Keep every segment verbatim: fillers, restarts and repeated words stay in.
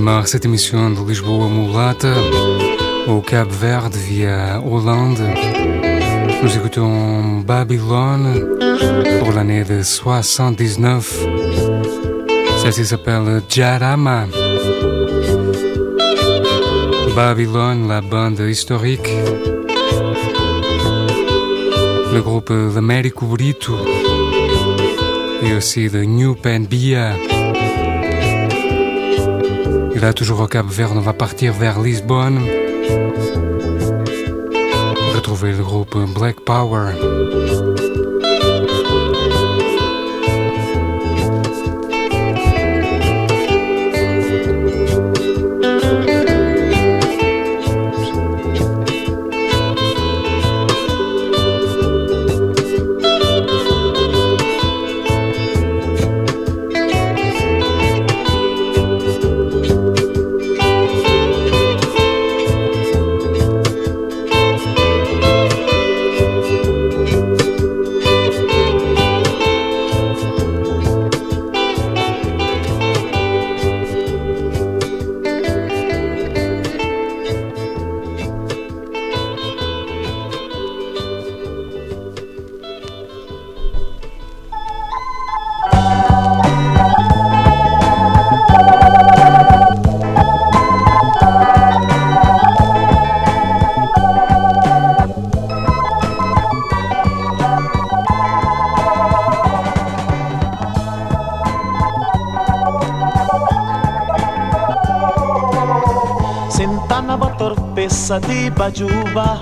démarre cette émission de Lisboa Mulata au Cap Verde via Hollande. Nous écoutons Babylone pour l'année de soixante-dix-neuf. Celle-ci s'appelle Jarama. Babylone, la bande historique. Le groupe The Médico Brito et aussi The New Panbia. Et là, toujours au Cap Verde, on va partir vers Lisbonne. Retrouver le groupe Black Power. Di Bajuba,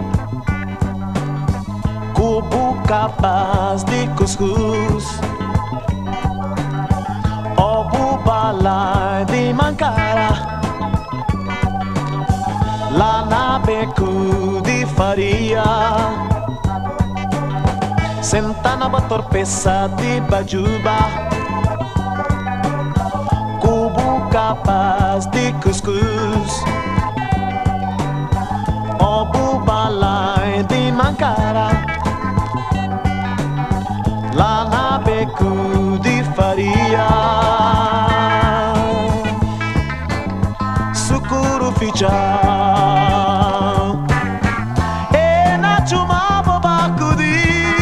cubo capaz de cuscuz, obo bala de mancara, lana beco de faria, senta na torpeça de Bajuba, cubo capaz de cuscuz. Obu balai di mancara, lá na beco de faria, sucuru ficha, e na chuma bobacudi,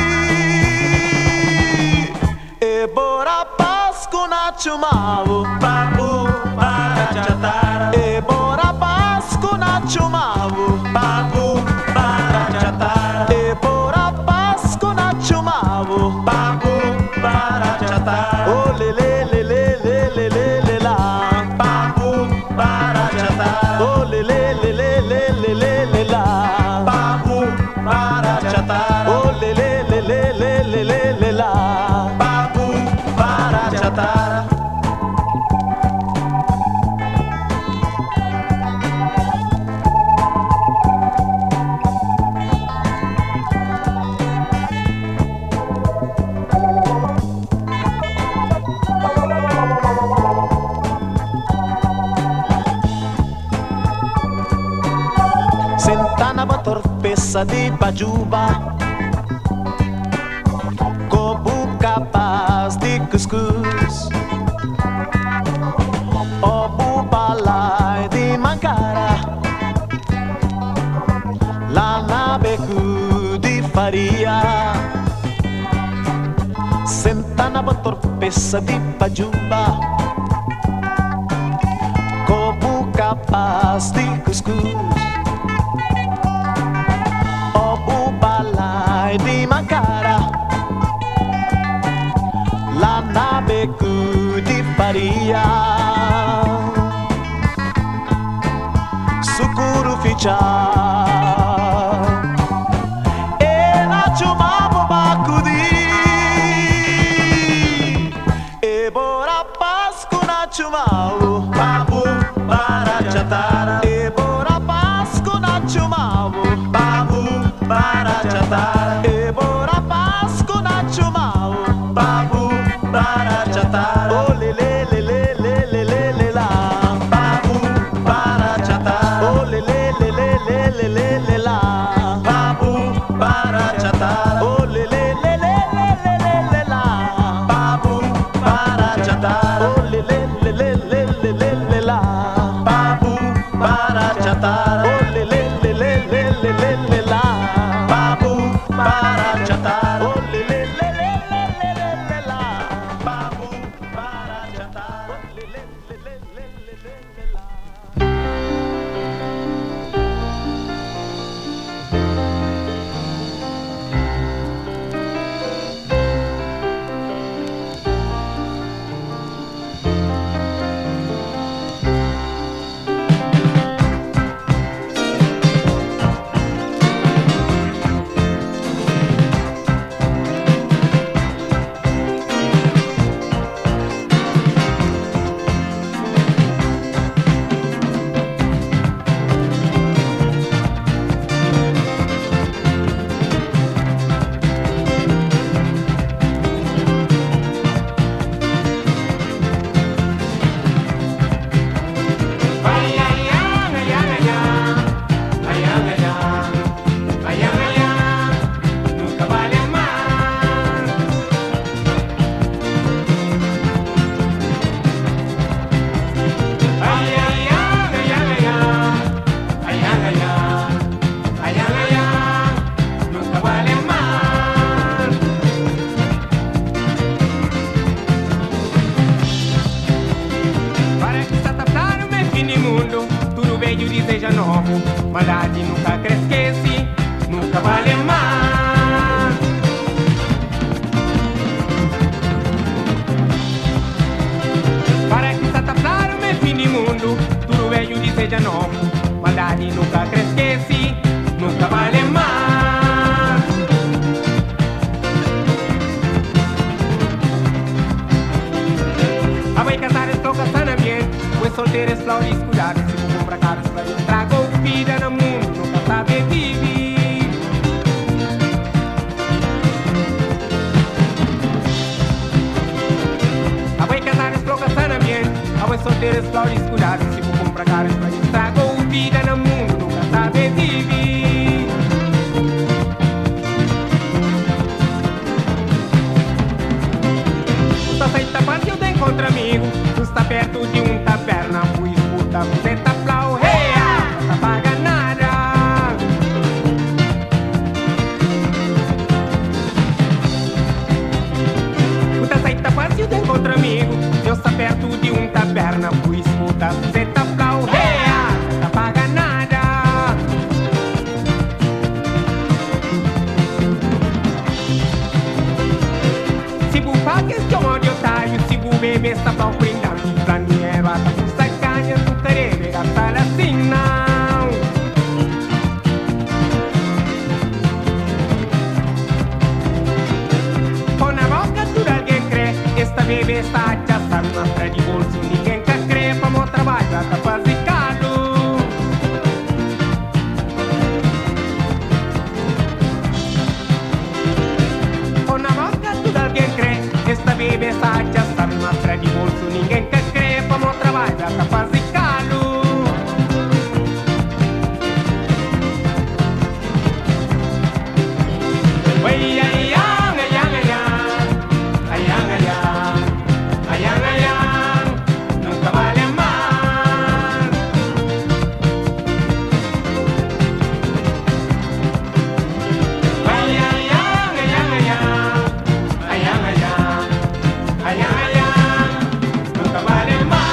e bora pasco na chumavo, papu para chatara, e bora pasco na chumavo. Babu para chatar, e por a Páscoa na chumavo. Babu para chatar, oh le le le le le le le le la. Babu para chatar, oh le le le le le le le le la. Babu para chatar, oh le le le le le le le le la. Babu para chatar. Torpeça de Bajuba, cobo capaz de cuscuz, obo balai de mancara, lana beco de faria, senta na torpeça de Bajuba, cobo capaz de cuscuz. Di mancara, lá na beco de faria, sucuru ficha, e na chuma bobacudi, e bora pasco na chumao, babu para chatara, e bora pasco na chumao, babu para chatara. Oh le le le le le le le le la. Babu para chatar. Oh le le le le le le le velho deseja novo, maldade nunca cresce, nunca vale mais. Para que está claro meu fim de mundo, tudo velho deseja novo, maldade nunca cresce, nunca vale mais. Vai casar estou casando bem, pois solteiros flores cuidado, se vou comprar caras pra eu trago vida no mundo, nunca sabe viver. Vai casar estou casando bem, pois solteiros flores cuidado, se vou comprar caras pra eu trago vida no mundo, nunca sabe viver. Só sai tapando que eu tenho contra amigo. Tu está perto de um taberna, fui escuta, você tá plau, hey, não tá paga nada. Tu sai tapando que eu tenho contra amigo. Eu está perto de um taberna, fui escuta, você tá plau, hey, não tá paga nada. Se bufa que este onde eu taio, se bu bebê está plau, pra mim é bata com sacanha, não terei gastar assim não. Com na boca tudo alguém crê, esta bebê está já sabe, mostra de bolso, ninguém quer crer, pra meu trabalho já tá fasicado. Com na boca tudo alguém crê, esta bebê está já sabe, mostra de bolso, ninguém quer crer, pra meu trabalho já tá fasicado. Oi, ai, ai, ai, ai, ai, ai, ai, ai, ai, ai, ai, nunca vale mais. Ai, ai, ai, ai, ai, ai, ai, ai, ai, ai, ai, nunca vale mais.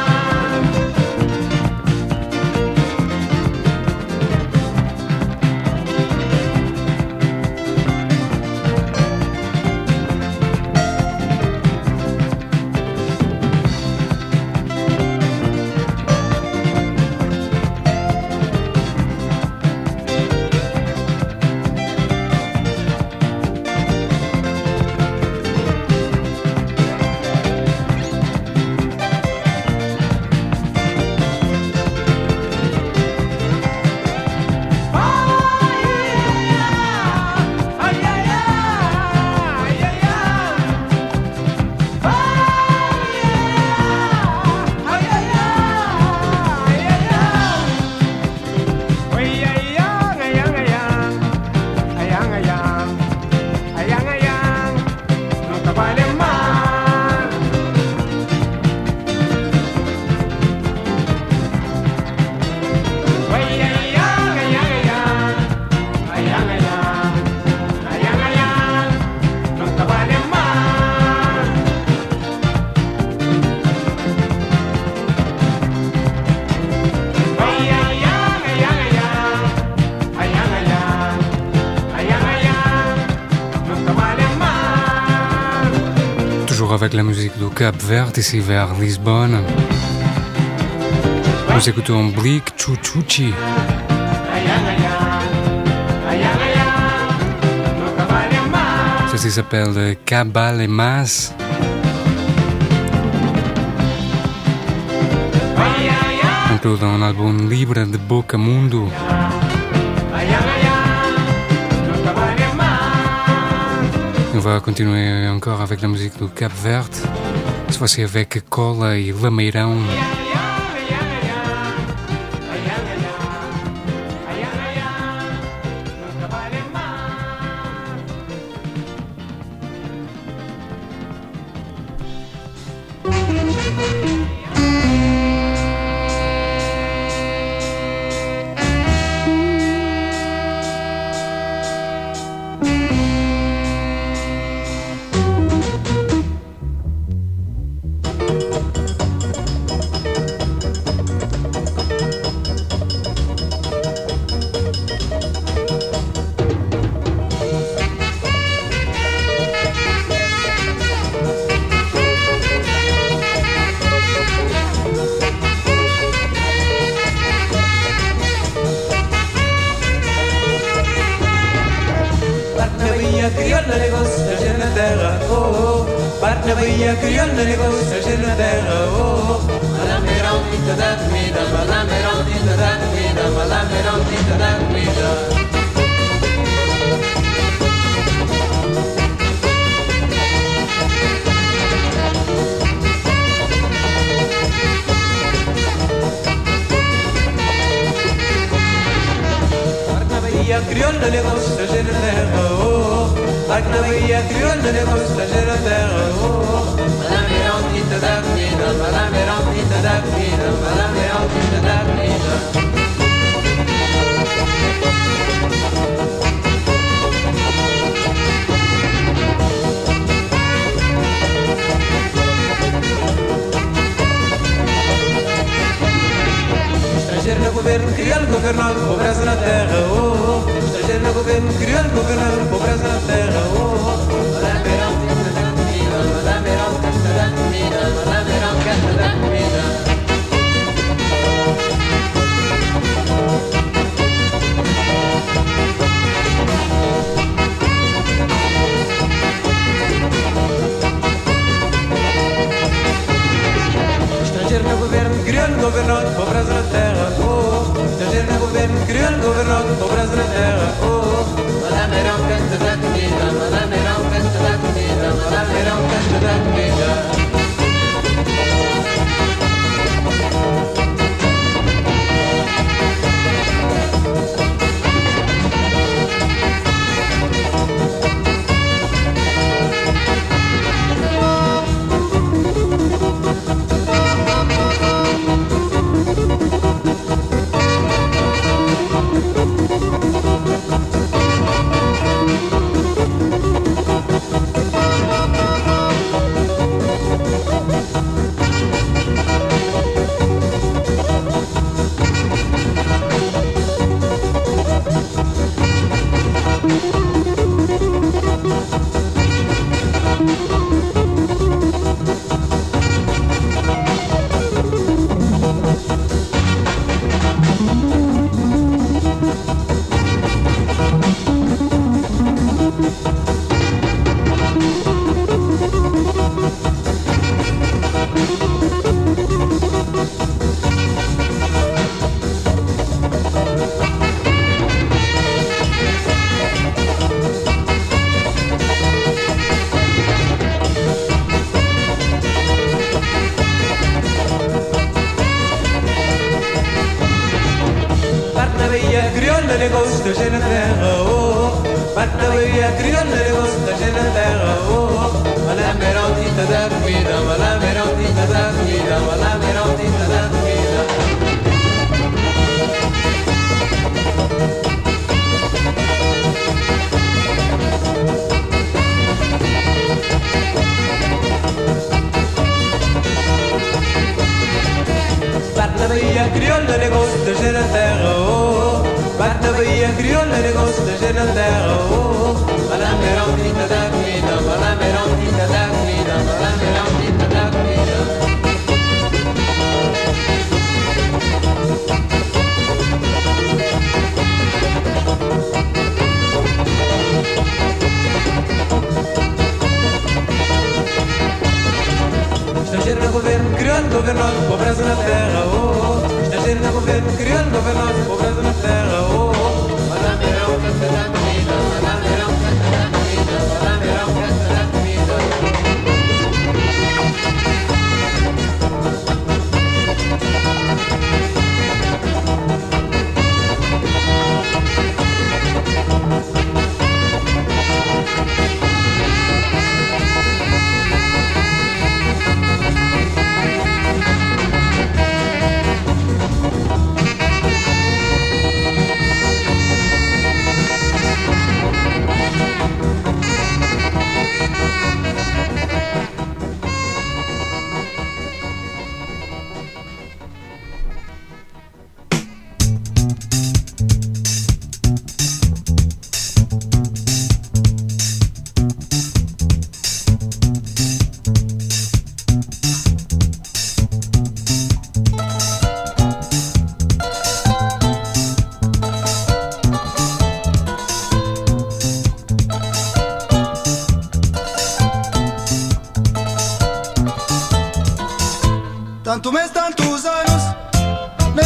Avec la musique du Cap Vert, ici vers Lisbonne. Nous écoutons Blick Chuchuchi. Ceci s'appelle Cabal et Mas. Inclus dans l'album Libre de Boca Mundo. On va continuer encore avec la musique du Cap Vert, cette fois-ci avec Cola et Lameirão. na Bahia crioula, negócio estrangeiro na terra, oh. Malameirão, tinta da comida, malameirão, tinta da comida, malameirão, tinta da comida. Bahia crioula, negócio estrangeiro na terra, oh. Like na Bahia crioula, negócio estrangeiro na terra, oh. Malameirão, tinta da comida, malameirão, tinta da comida, malameirão, tinta da comida. Estrangeiro no governo, crioulo governando, pobreza na terra, oh. Estrangeiro no governo, crioulo governando, pobreza na terra, oh. Malameirão, tinta da comida, malameirão, tinta da comida, malameirão, tinta da comida. Estrangeiro no governo, crioulo governando, pobreza na terra, oh. Estrangeiro no governo, crioulo governando, pobreza na terra, oh. Malameirão, canta da comida, malameirão, canta da comida, malameirão, canta da comida.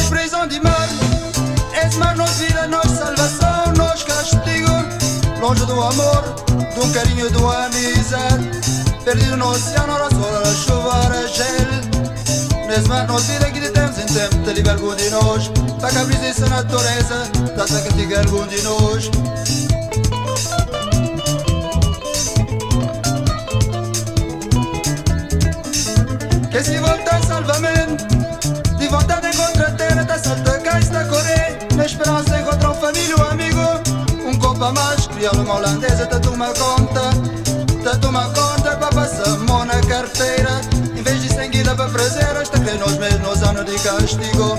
nas prisão de mar. És mar, nos vida, nos salvação, nos castigo. Longe do amor, de um carinho, de uma amizade. Perdido no oceano, a sol, a chuva, a gel. Nesse mar, nos vida que de tempos em tempo te livra algum de nós. Para que a brisa essa natureza, dá-se a castigar algum de nós. Que se volta salvamento, de vontade encontra a terra, tá salta cá, está correr. Na esperança encontra um família, um amigo. Um copo a mais, crioulo uma holandesa, tá toma conta. Tá toma conta, para passar mão na carteira. Em vez de seguida para prazer, esta crê nós mesmos nos anos de castigo.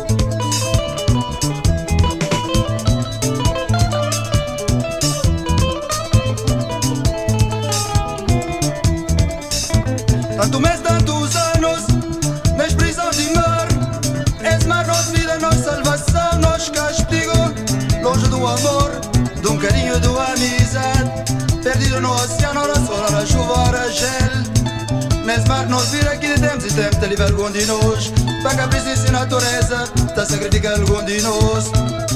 Tanto mês, tantos anos, nas prisão de mar. És mar, nos vida, nos salvação, nos castigo. Longe do amor, de um carinho, de uma amizade. Perdido no oceano, na sol, na chuva, na gel. Nesse mar, nos vida que de tempos em tempos te livra algum de nós. Para que a brisa e natureza, te sacrifica algum de nós.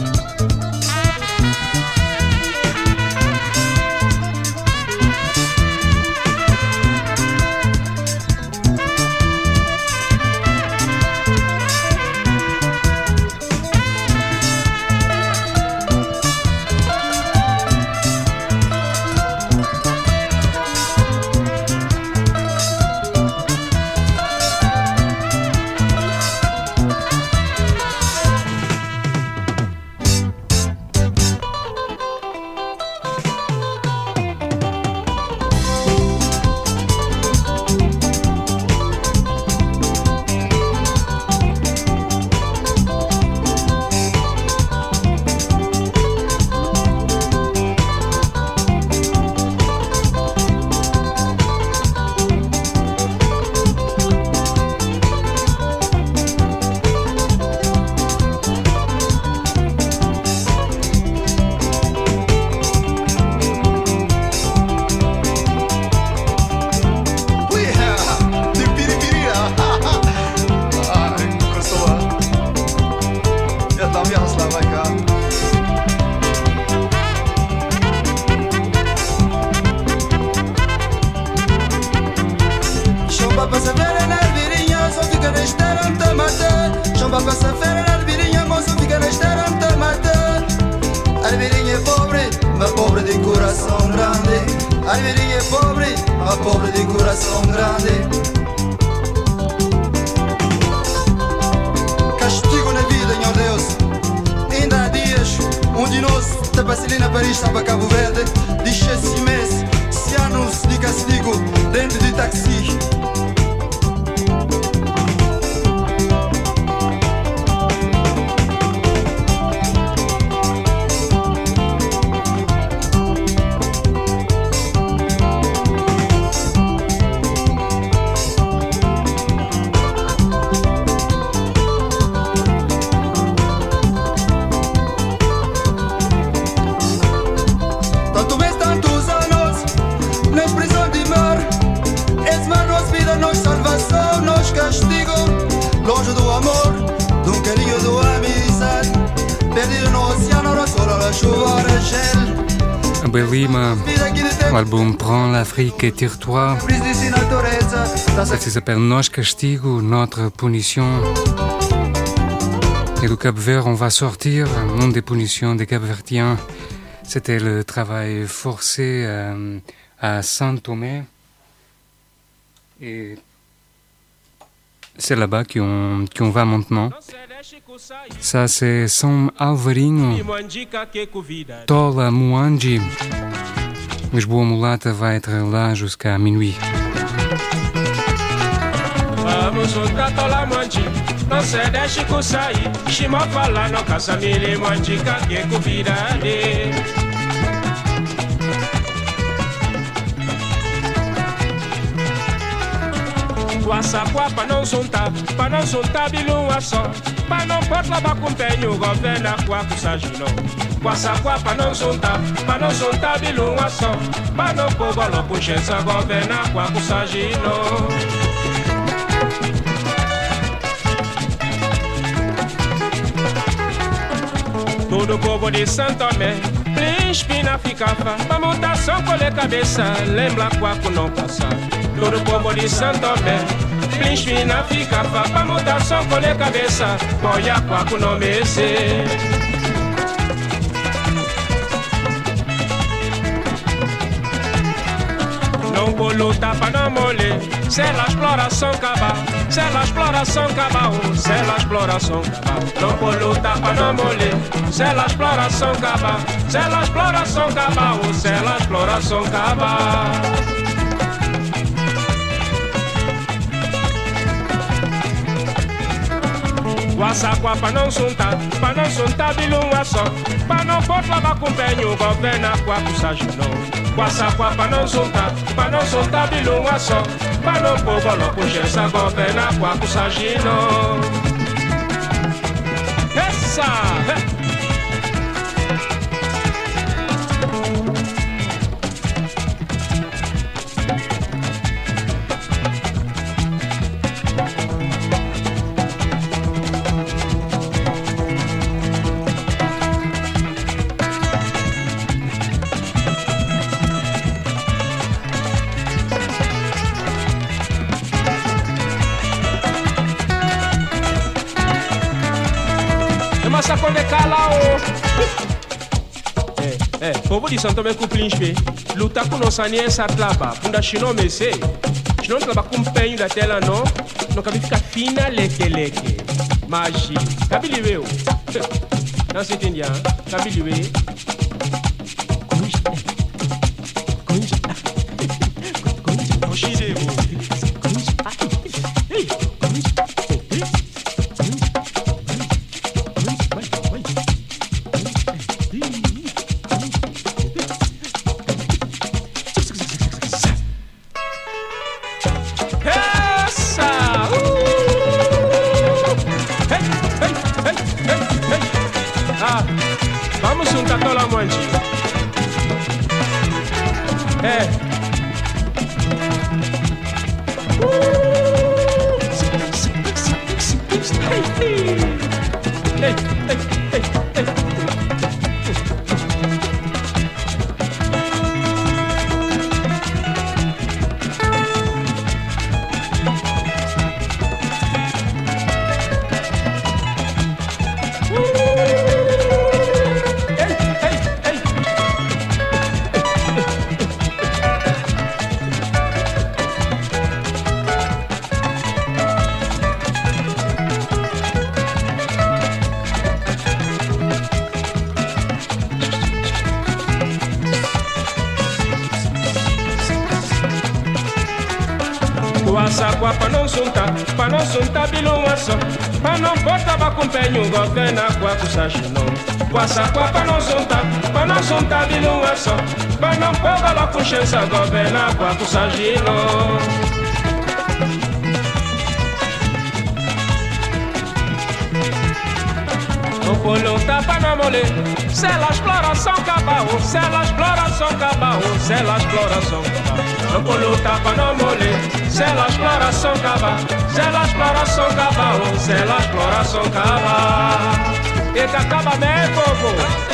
L'album Prends l'Afrique et tire-toi. Ça s'appelle Nos Castigo, Notre Punition. Et du Cap-Vert, on va sortir. Une des punitions des Cap-Verdiens, c'était le travail forcé euh, à Saint-Thomé. Et c'est là-bas qu'on, qu'on va maintenant. Ça, c'est São Alvarinho, Tola Muanji. Lisboa Mulata vai être là jusqu'à minuit. Vamos juntar Tola Muanji, não se deixe com sair. Shima fala no casamile Muanjica que convidade. Guaçaquá pra não juntar, pra não juntar bilhuma só. Pra não pôr lá pra companheiro, governa com a Sagino. Guaçaquá pra não juntar, pra não juntar bilhuma só. Pra não pôr lá com chance, governa com a Sagino. Todo o povo de Santo Tomé, príncipe na ficafa, pra mutação colher cabeça, lembra quaco não passar. Todo o povo de Santo Tomé, príncipe na ficafa, pra mutação colher cabeça, boia quaco não merecer. Não vou lutar pra não molhar, se a exploração acabar, se a exploração acabar, se a exploração acabar. Não vou lutar pra não molhar, se a exploração acabar, se a exploração acabar, se a exploração acabar. Guaçaquá pra não suntar, pra não suntar bilunga só, pra não pôr lavar com penho, governa quaco saginou. Guaçaquá pra não soltar, pra não soltar bilunga só, pra não pôr bola puxença, governa quaco sagino. Essa! Massa quando cala o É, é, povo de Santo Tomé com o príncipe luta com nossa aliança tlaba, punda chino me sei. Chino tlaba com penho da tela não, não cabe ficar fina leque leque. Magia, cabe liweu. Não se entendia, cabe liweu. Vamos juntar toda a mãe. É. Ei, ei, ei, ei. Guaçaquá pra não juntar, pra não juntar bilunga só, pra não botar com penho, governa quaco saginou. Guaçaquá pra não juntar, pra não juntar bilunga só, pra não pôr lá com chance, governa quaco saginou. Não vou lutar pra não molhar, se a exploração acabar, se a exploração acabar, se a exploração acabar. Não vou lutar pra não molhar, se a exploração acabar, se a exploração acabar, se a exploração acabar. E que acaba bem, povo.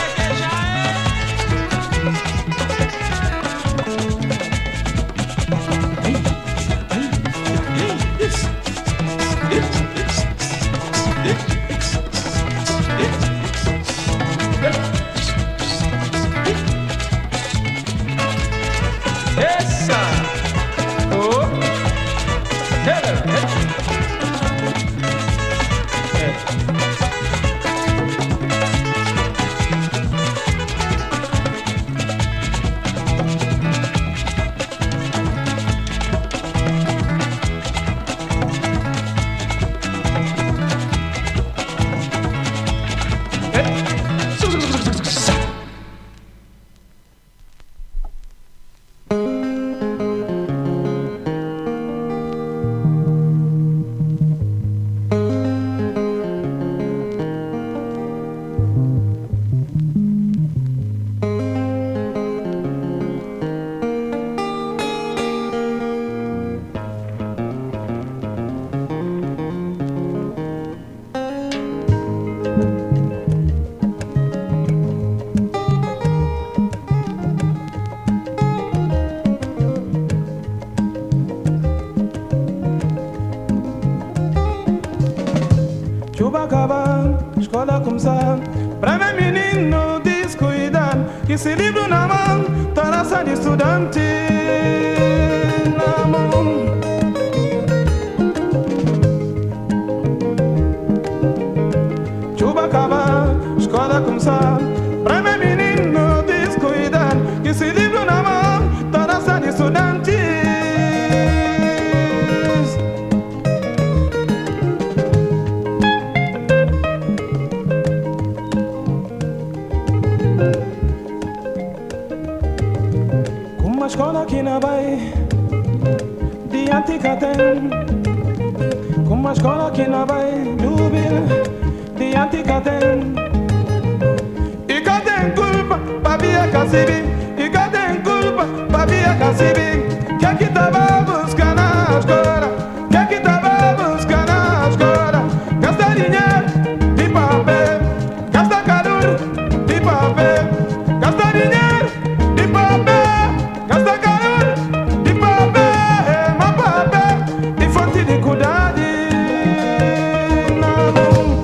escola começar. Pra meu menino descuidado, que esse livro na mão, tá raça de estudante na mão. Chuva acabar, escola começar. Pra meu menino descuidado, que esse livro na mão, tá raça de estudante. Escola que não vai de anticatem, com uma escola que não vai jubir de anticatem. E cadê culpa para via Cacibi? E cadê culpa para via Cacibi? Que aqui tava buscando na escola, que aqui tava buscando na escola. Gasta dinheiro de papel, gasta calor de papel, gasta dinheiro de papel. Gasta calor de papel, mas papel de fonte de cuidado na mão.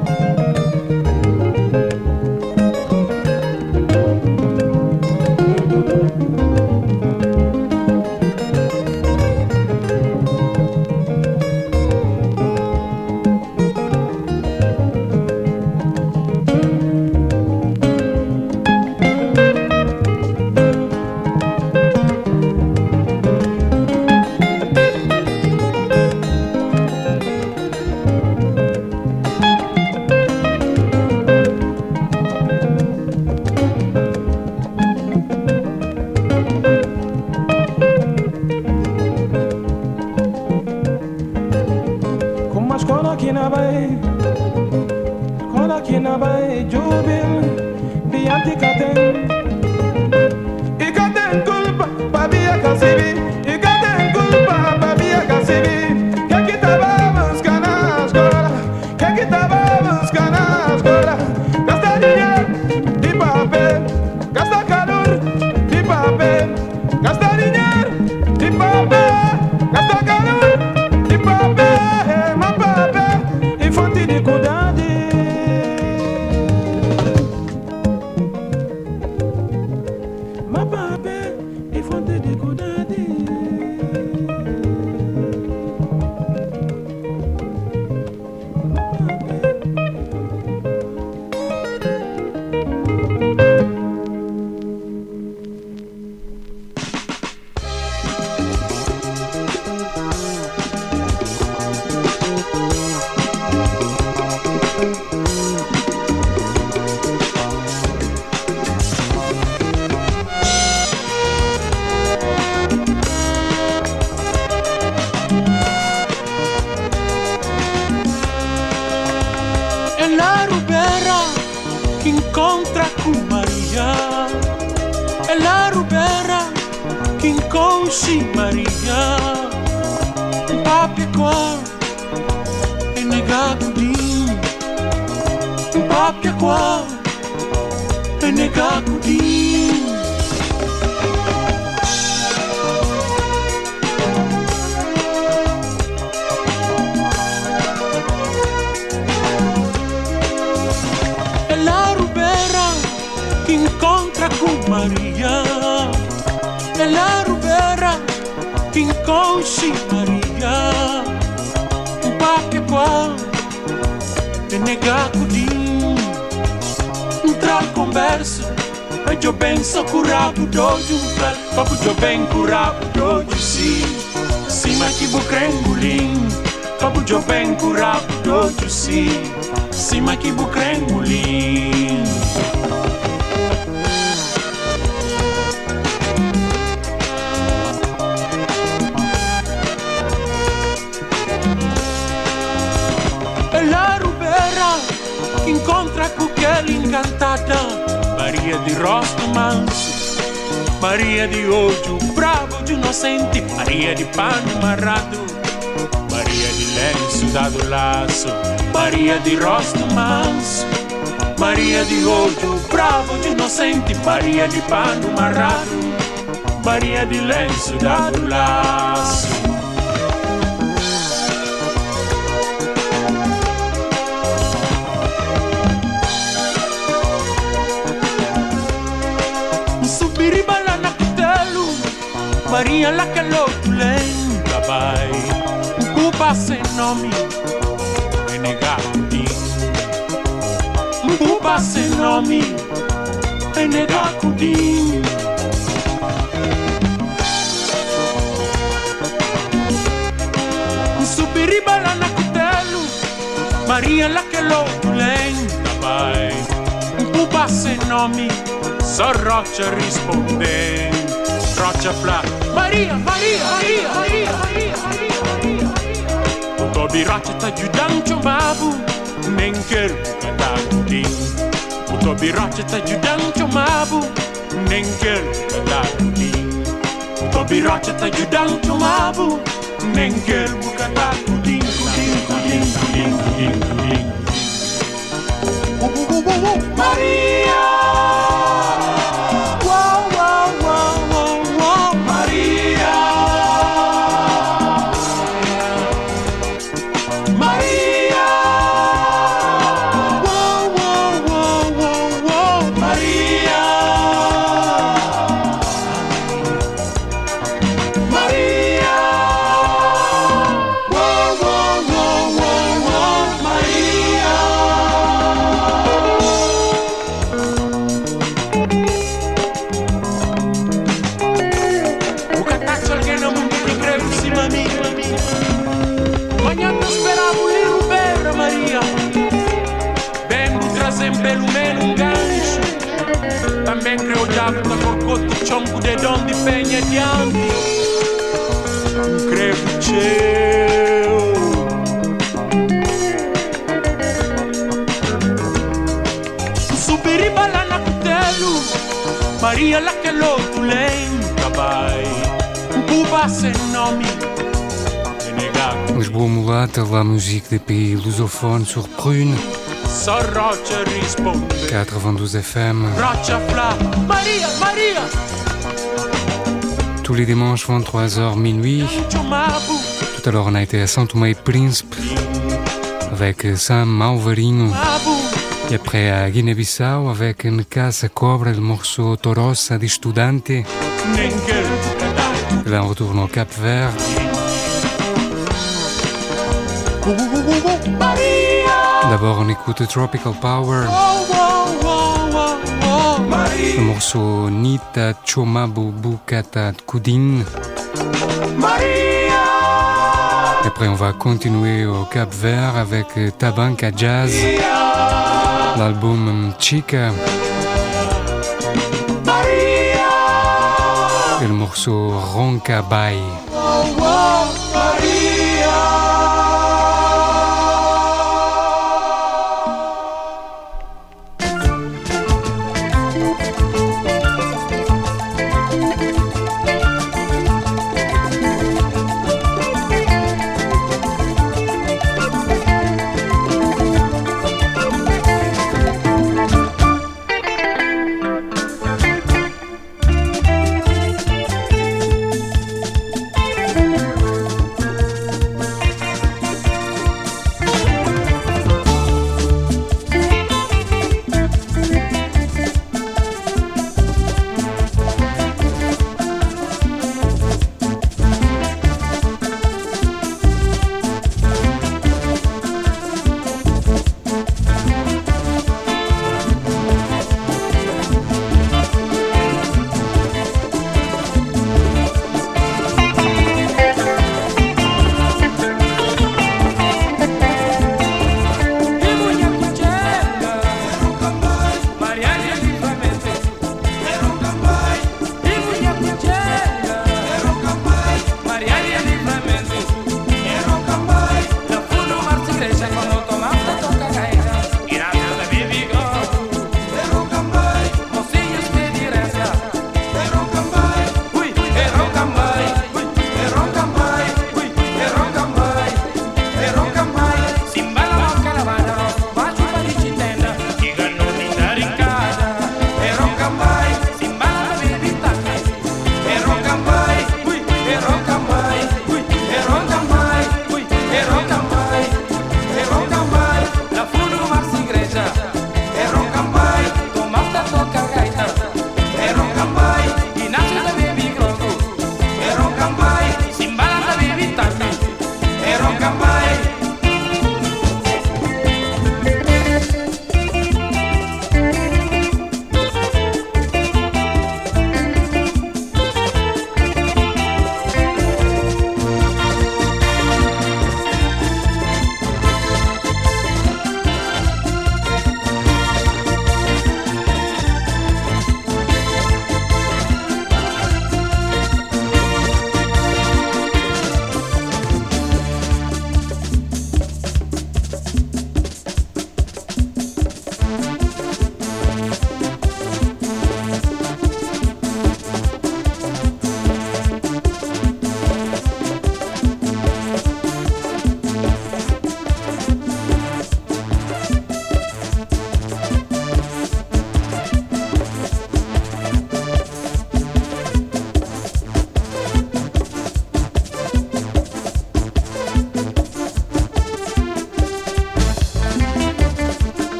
Incontra com aquela encantada Maria de rosto manso, Maria de olho bravo de inocente, Maria de pano amarrado, Maria de lenço dado laço, Maria de rosto manso, Maria de olho bravo de inocente, Maria de pano amarrado, Maria de lenço dado laço. Maria la che lo tu lenta vai Pupa se nomi E negati Pupa se nomi E negati Subiriba la nakutelu Maria la che lo tu lenta vai Pupa se nomi So roccia risponde Roccia fla Maria, Maria, Maria, Maria, Maria, Maria, Maria Tobi roccia ta giudancio mabu Nenker katakutin Tobi roccia ta giudancio mabu Nenker katakutin Tobi roccia ta giudancio mabu Nenker katakutin Kudin, kudin, kudin, kudin, kudin Maria Chompo de don di pegna di anni Credo cielo Superiba la nakutelu Maria la che lo tu lenta vai Pupa se nomi Lisboa mulata, la musique des pays lusophones sur Prune quatre-vingt-douze F M. Maria, Maria. Tous les dimanches, vingt-trois heures minuit. Tout à l'heure, on a été à São Tomé e Príncipe avec Sam Malvarinho. Et après à Guinée-Bissau avec Nkassa Cobra, le morceau Torossa di Studante. Et là, on retourne au Cap-Vert. D'abord, on écoute Tropical Power. Le morceau Nita Chomabu Bukata Kudin. Et après, on va continuer au Cap-Vert avec Tabanka Jazz. L'album Chica. Et le morceau Ronkabai.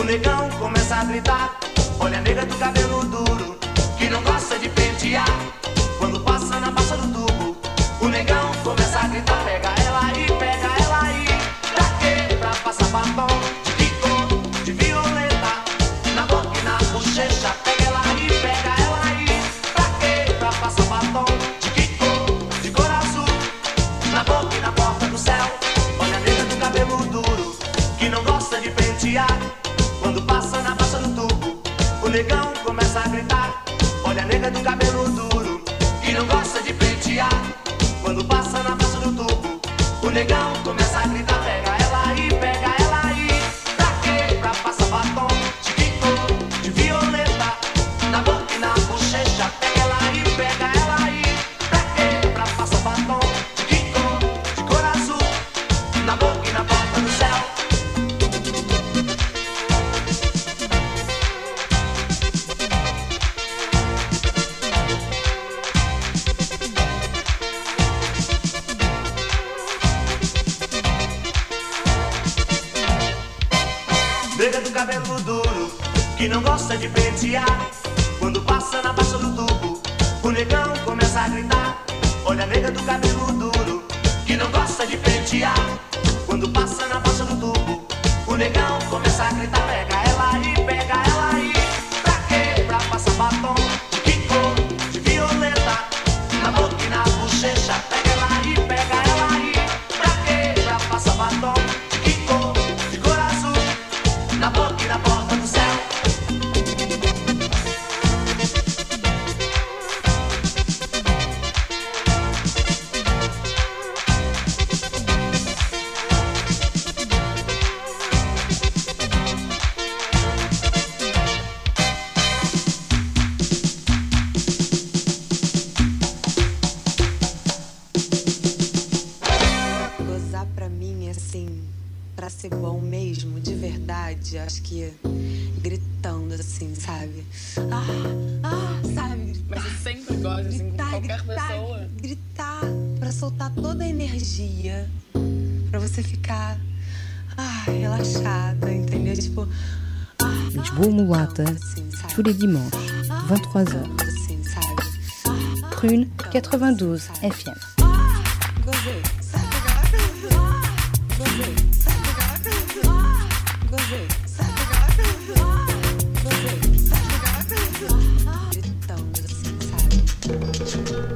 negão começa a gritar. Olha a nega do cabelo duro, que não gosta de pentear. Quando passa na pasta do tubo, o negão começa a gritar. Pega ela aí, pega ela aí. Pra quê? Pra passar batom de que cor? De violeta, na boca e na bochecha. Pega ela aí, pega ela aí. Pra quê? Pra passar batom de que cor? De cor azul, na boca e na porta do céu. Olha a nega do cabelo duro, que não gosta de pentear. Quando passa na pasta do tubo, o negão começa a gritar. Olha a nega do cabelo duro, que não gosta de pentear. Quando passa na pasta do tubo, o negão começa a gritar. Pega ela aí, pega ela aí. Pra quê? Pra passar batom de que cor? De violeta, na boca e na bochecha. Pega ela aí, pega ela aí. Pra quê? Pra passar batom de que cor? De cor azul, na boca e na porta do céu. Nega do cabelo duro, que não gosta de pentear. Quando passa na pasta do tubo, o negão começa a gritar. Olha a nega do cabelo duro, que não gosta de pentear. Quando passa na pasta do tubo, o negão começa a gritar. Pega ela aí, pega ela aí. Pra quê? Pra passar batom de que cor? De violeta, na boca e na bochecha. Pega ela aí, pega ela aí. Pra quê? Pra passar batom de que cor? De cor azul, na boca e na porta do céu. Gozar pra mim, assim, pra ser bom mesmo, de verdade, acho que gritando, assim, sabe? Ah, ah, sabe? Mas você sempre gosta, assim, com Gritar, qualquer gritar, pessoa? gritar, pra soltar toda a energia, pra você ficar, ah, relaxada, entendeu? Tipo, ah, Lisboa Mulata, assim, sabe? tous les dimanches, vingt-trois heures. Assim, sabe? Prune quatre-vingt-douze F M. Gozei, sabe pegar? Gozei, sabe pegar? Gozei, sabe pegar? Gozei, sabe pegar? Gritando assim, sabe?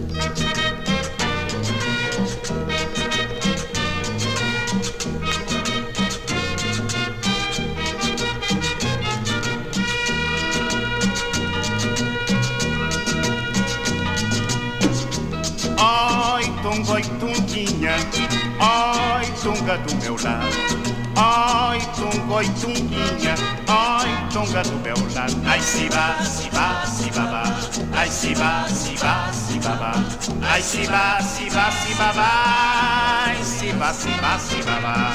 Ai, tunga, oi, tunguinha, ai, tunga do meu lado. Ai, tunga, oi, tunguinha, ai, tunga do meu lado. Ai, se vá, se vá, se vá, vá. Ai, se vá, se vá, se vá, vá. Ai, se vá, se vá, se vá, vá. Ai, se vá, se vá, se vá, vá.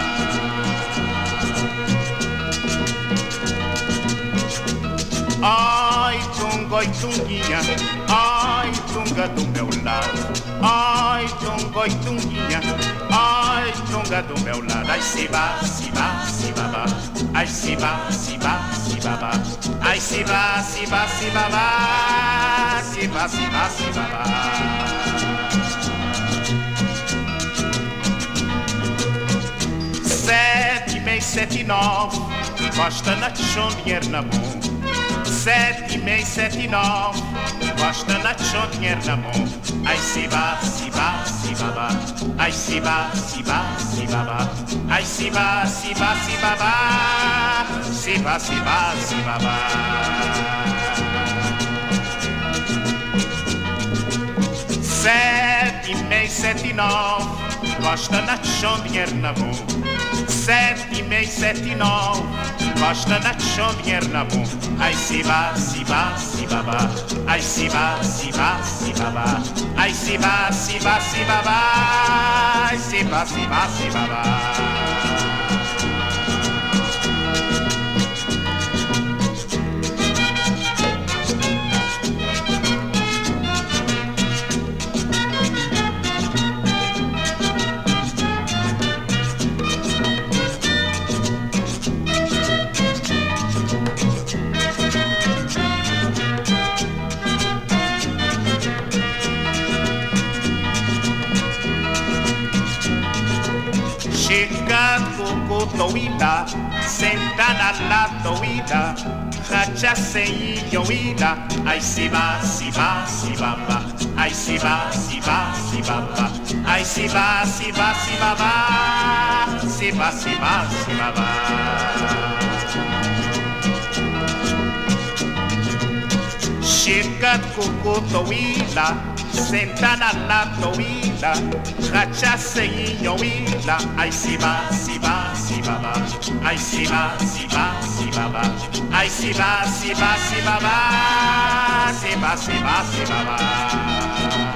Ai, tunga, oi, tunguinha, ai, tunga do meu lado. Ai, tunga, oi, tunguinha, ai, tunga do meu lado. Ai, se vá, se vá, se vá, vá. Ai, se vá, se vá, se vá, vá. Ai, se vá, se vá, se vá, vá. Se vá, se vá, se vá, vá. Sete, meio, sete, nove. Gosta na chão, dinheiro na mão. Sete, meio, sete, nove. Gosta na chão, dinheiro na mão. Ai, se vá, se vá, se vá, vá. Ai, se vá, se vá, se vá, vá. Ai, se vá, se vá, se vá, vá. Se vá, se vá, se vá, vá. Sete, meio, sete, nove. Gosta na chão, dinheiro na mão. Sete, meio, sete, nove. Gosta na chão, dinheiro na mão. Ai, se vá, se vá, se vá, vá. Ai, se vá, se vá, se vá, vá. Ai, se vá, se vá, se vá, vá. Ai, se vá, se vá, se vá, vá. coco toida, senta na latoida, racha sem ioida, ai si va, si va, si va va, ai si va, si va, si va va, ai si va, si va, si va va, si va, si va, si va va. Chega coco toida, senta na latoida, racha sem ioida, ai si va, si va, si va va, ai si va, si va, si va va, ai si va, si va, si va va, si va, si va, si va va.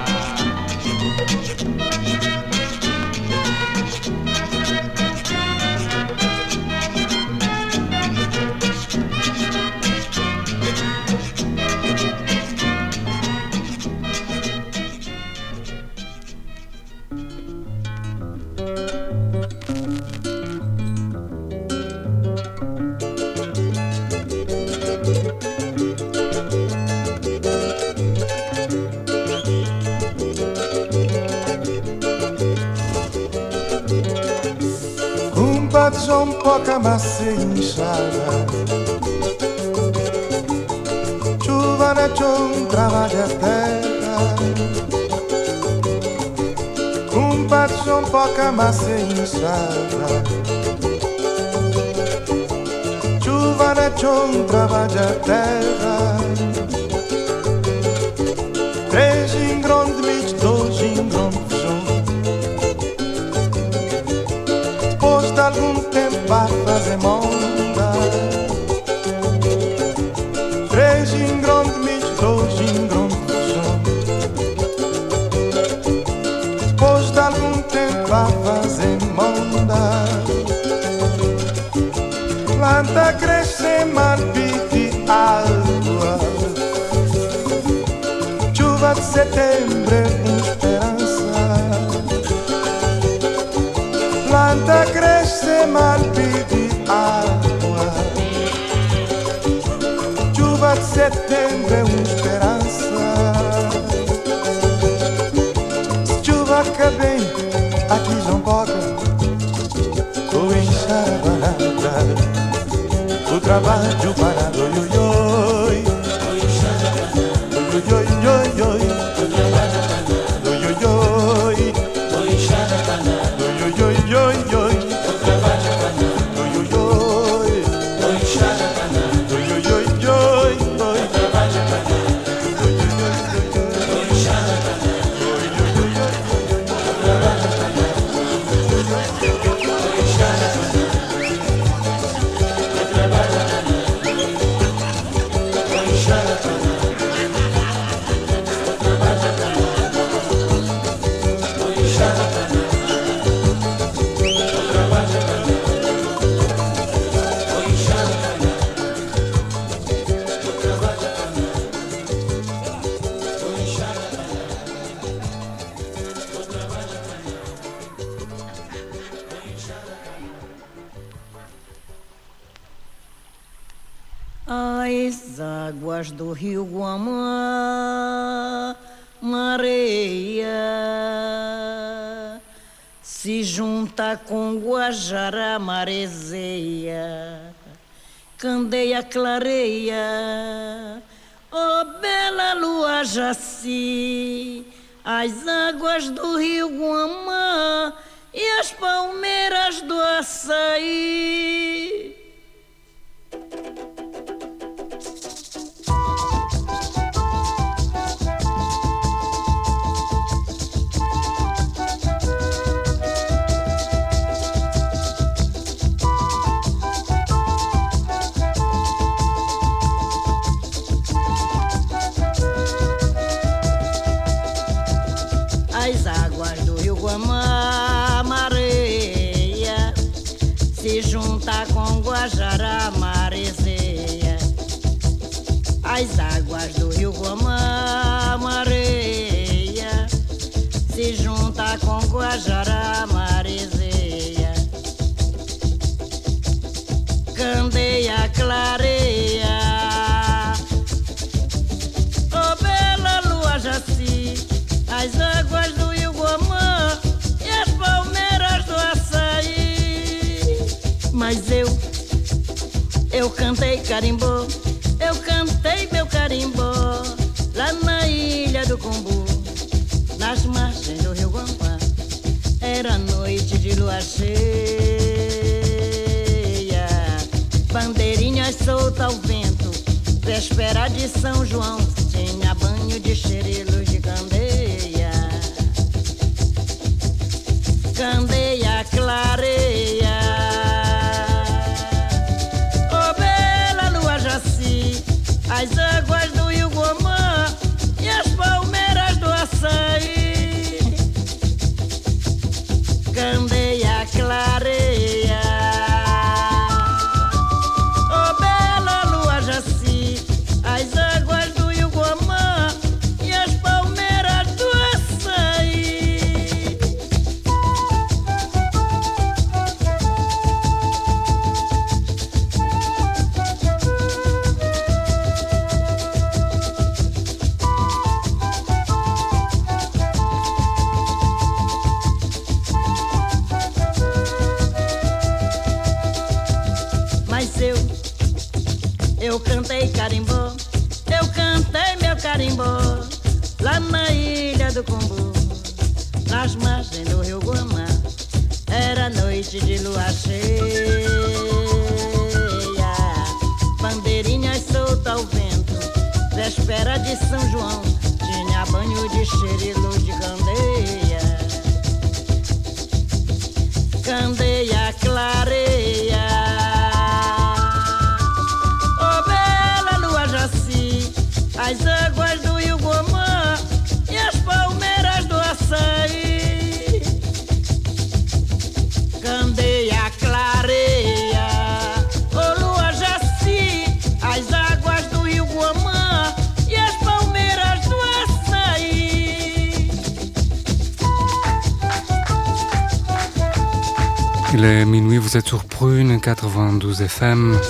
Son poca massa inchada, chuva na chão, trabalha a terra. Um batom poca massa inchada, chuva na chão, trabalha a terra. Três ingrão de mich, dois ingrão de chão. Depois de algum tempo vai fazer monda. Três ingrão de mich, dois ingrão de chão. Depois de algum tempo vai fazer monda. Planta cresce, mar pede água. Chuva de setembro é esperança. Planta cresce, mar pede água. Chuva de setembro é uma esperança. Se chuva caber, aqui João Boca, vou enxar a banana. O trabalho parado, oi, oi, oi. Oi, oi, oi, oi. Oi, oi, oi. Oi, oi, oi, oi, oi. As águas do rio Guamá, mareia, se junta com Guajará, marezeia, candeia clareia, ó bela lua jaci, as águas do rio Guamá e as palmeiras do açaí. As águas do rio Guamá, mareia, se junta com Guajará, marezeia. As águas do rio Guamá, mareia, se junta com Guajará, marezeia. Candeia clareia, ó bela lua jaci, as águas do rio Guamá e as palmeiras do açaí. Mas eu, eu cantei carimbó, eu cantei meu carimbó lá na ilha do Combu, nas margens do rio Guampa. Era noite de lua cheia, bandeirinhas soltas ao vento, véspera de São João, tinha banho de xerilos de candeia. Candeia clareia, oh bela lua jaci, as águas do rio Guamá e as palmeiras do açaí. Candeia clareia, oh bela lua jaci, as águas do rio Guamá e as palmeiras do açaí. Mas eu, eu cantei carimbó, eu cantei meu carimbó lá na ilha do Combu, nas margens do rio Guamá. Era noite de lua cheia, bandeirinhas soltas ao vento, véspera de São João, tinha banho de xerilos de candeia. Candeia clareia, as águas do rio Guamá e as palmeiras do açaí. Candeia clareia, oh lua jaci, as águas do rio Guamá e as palmeiras do açaí. Il est minuit, vous êtes sur Prune quatre-vingt-douze F M.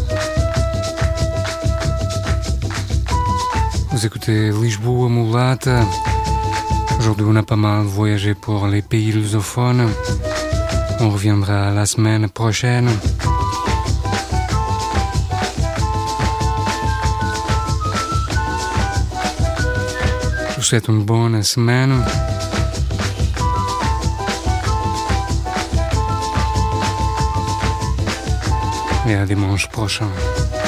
Vous écoutez Lisboa Mulata. Aujourd'hui, on a pas mal voyagé pour les pays lusophones. On reviendra la semaine prochaine. Je vous souhaite une bonne semaine. Et à dimanche prochain.